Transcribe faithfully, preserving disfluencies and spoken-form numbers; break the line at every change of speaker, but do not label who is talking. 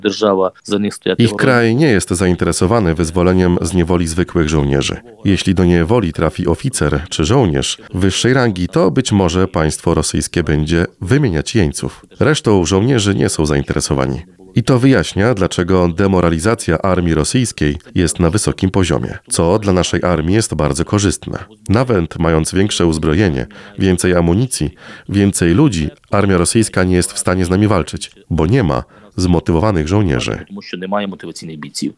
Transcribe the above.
Ich kraj nie jest zainteresowany wyzwoleniem z niewoli zwykłych żołnierzy. Jeśli do niewoli trafi oficer czy żołnierz wyższej rangi, to być może państwo rosyjskie będzie wymieniać jeńców. Resztą żołnierzy nie są zainteresowani. I to wyjaśnia, dlaczego demoralizacja armii rosyjskiej jest na wysokim poziomie, co dla naszej armii jest bardzo korzystne. Nawet mając większe uzbrojenie, więcej amunicji, więcej ludzi, armia rosyjska nie jest w stanie z nami walczyć, bo nie ma zmotywowanych żołnierzy.